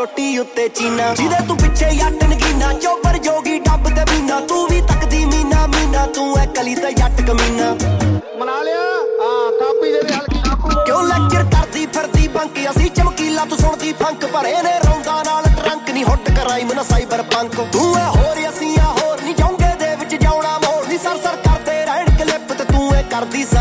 ਕੋਟੀ ਉੱਤੇ ਚੀਨਾ ਜਿਹਦੇ ਤੂੰ ਪਿੱਛੇ ਯੱਟ ਨਗੀਨਾ ਚੋਬਰ ਜੋਗੀ ਡੱਬ ਤੇ ਮੀਨਾ ਤੂੰ ਵੀ ਤੱਕਦੀ ਮੀਨਾ ਮੀਨਾ ਤੂੰ ਐ ਕਲੀ ਤੇ ਜੱਟ ਕਮੀਨਾ ਮਨਾ ਲਿਆ ਹਾਂ ਕਾਪੀ ਦੇ ਹਲਕੀ ਕਿਉਂ ਲੈਕਚਰ ਕਰਦੀ ਫਿਰਦੀ ਬੰਕ ਅਸੀਂ ਚਮਕੀਲਾ ਤੂੰ ਸੁਣਦੀ ਫੰਕ ਭਰੇ ਨੇ ਰੌਂਦਾ ਨਾਲ ਟਰੰਕ ਨਹੀਂ ਹੁੱਟ ਕਰਾਈਮ ਨਾ ਸਾਈਬਰ ਪੰਕ ਤੂੰ ਐ ਹੋਰ ਅਸੀਂ ਆ ਹੋਰ ਨਹੀਂ ਜਾਉਂਗੇ ਦੇ ਵਿੱਚ ਜਾਉਣਾ ਮੋੜ ਨਹੀਂ ਸਰ ਕਰਦੇ ਰਹਿਣ ਕਲਿੱਪ ਤੇ ਤੂੰ ਐ ਕਰਦੀ